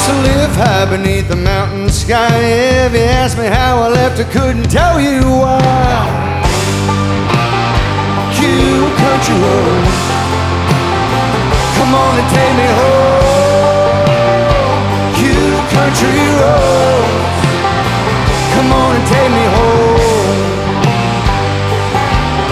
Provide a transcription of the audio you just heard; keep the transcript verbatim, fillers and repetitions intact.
used to live high beneath the mountain sky. If you asked me how I left, I couldn't tell you why. Cute country road